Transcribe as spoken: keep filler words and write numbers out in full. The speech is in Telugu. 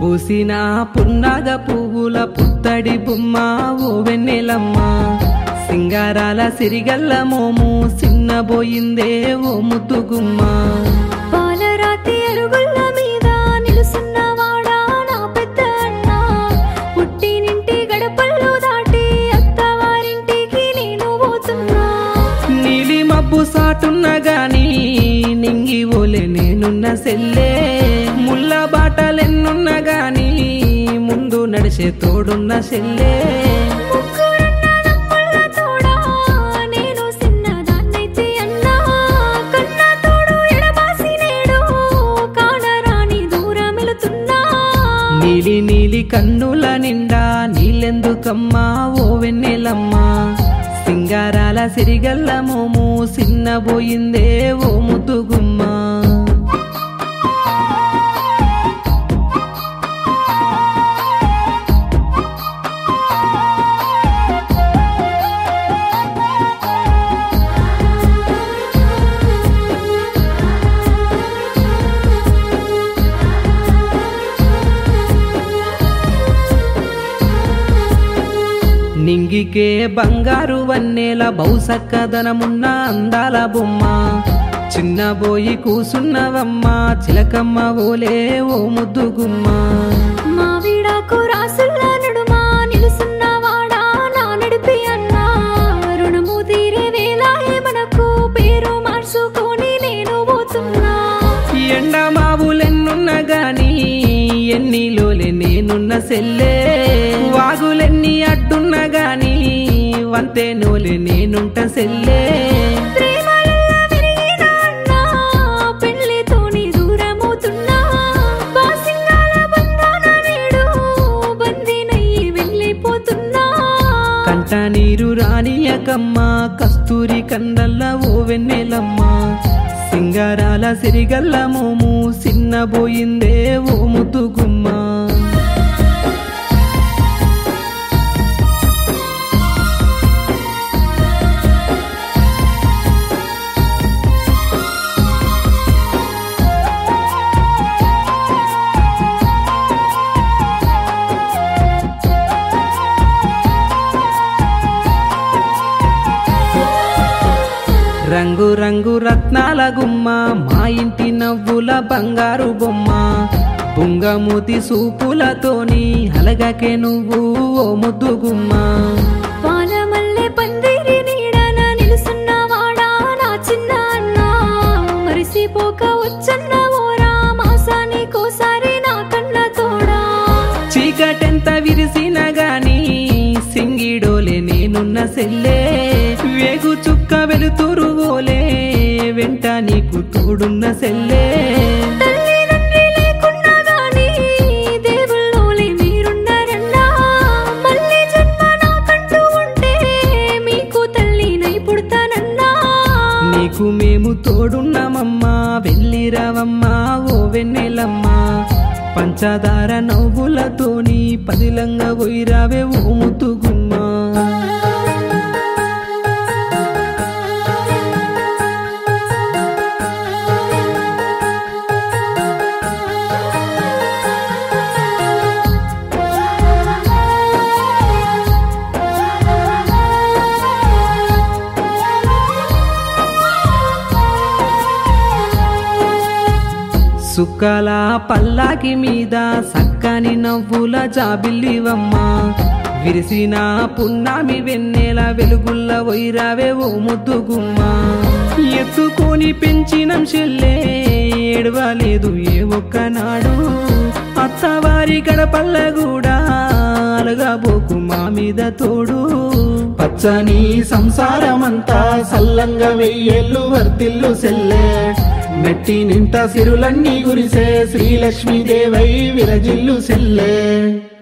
పూసిన పున్నాగ పువ్వుల పుత్తడి బొమ్మ ఓ వెన్నెలమ్మ, సింగారాల సిరిగల్ల మోము సిన్నబోయిందే ఓ ముద్దుగుమ్మ. పాలరాతి అరుగుల్ల మీద నిలుసున్నవాడా నా పెద్ద అన్న, పుట్టినింటి గడపల్లో దాటి అత్తవారింటికి నేను పోతున్నా. నీలి మబ్బు సాటున్న గాని నింగి ఓలే నేనున్న సెల్లే, ముళ్ళ బాటలెన్నున్న గాని ముందు నడిచే తోడున్న సెల్లే. నీలి నీలి కన్నుల నిండా నీళ్ళెందుకమ్మా ఓ వెన్నెలమ్మా, సింగారాల సిరిగల్ల మోము సిన్నబోయిందే ఓ ముద్దుగుమ్మ. నింగికే బంగారు వన్నెల బౌసక్కదనమున్న అందాల బొమ్మ, చిన్నబోయి కూసున్నవమ్మ చిలకమ్మ ఓలే ఓ ముద్దుగుమ్మ. మావిడాకు రాసుల్ల నడుమా నిలుసున్నవాడా నా నడిపి అన్నా, రుణము తీరే వేలాయే మనకు పేరు మార్చుకొని నేను పోతున్నా. ఎండ మావులెన్నున్న గాని ఎన్నిలోలే నేనున్న సెల్లే, వాగులెన్ని అడ్డున్న గాని వంతే నోలే నేనుంట సెల్లే. పెళ్లితోని దూరమవుతున్నా, బాసింగాల బంధాన నేడు బందీనయ్యి వెళ్ళిపోతున్నా. కంట నీరు రానియకమ్మ కస్తూరి కండల్ల ఓ వెన్నెలమ్మ, సింగారాల సిరిగల్ల మోము సిన్నబోయిందే ఓ ముద్దుగుమ్మ. రంగు రంగు రత్నాల గుమ్మ మా ఇంటి నవ్వుల బంగారు బొమ్మ, బుంగమూతి సూపులతోని హలగకే నువ్వు ఓ ముద్దుగుమ్మ. పాలమల్లె పందిరి నీడన నిలుసున్నవాడా నా చిన్న అన్న, మరిసిపోక వచ్చన్న ఓరా మాసానికోసారి నా కన్న తోడా. చీకటెంత విరిసిన గాని సింగిడోలే నేనున్న సెల్లే, వేగు చుక్క వెలుతురు ఓలే వెంట నీకు తోడున్న సెల్లే. తల్లిదండ్రి లేకున్నా గాని దేవుళ్ళోలే మీరున్నారన్నా, మళ్ళీ జన్మ నాకంటూ ఉంటే మీకు తల్లినై పుడతానన్నా. నీకు మేము తోడున్నామమ్మా వెళ్ళిరావమ్మా ఓ వెన్నెలమ్మా, పంచదార నవ్వులతోని పదిలంగా పోయిరావే ఓ ముద్దుగుమ్మ. సుక్కల పల్లాకి మీద సక్కని నవ్వుల జాబిల్లివమ్మ, విరిసిన పున్నామి వెన్నెల వెలుగుల్ల వైరావే ఓ ముద్దుగుమ్మ. ఎత్తుకొని పెంచినం చెల్లే ఏడవలేదు ఏ ఒక్కనాడు, అత్తవారి గడపల్ల కూడా అలగబోకు మా మీద తోడు. పచ్చని సంసారమంతా సల్లంగా వెయ్యేళ్ళు వర్తిల్లు సెల్లే, మెట్టి నింట సిరులన్నీ గురిసే శ్రీలక్ష్మీదేవై విరజిల్లు సెల్లే.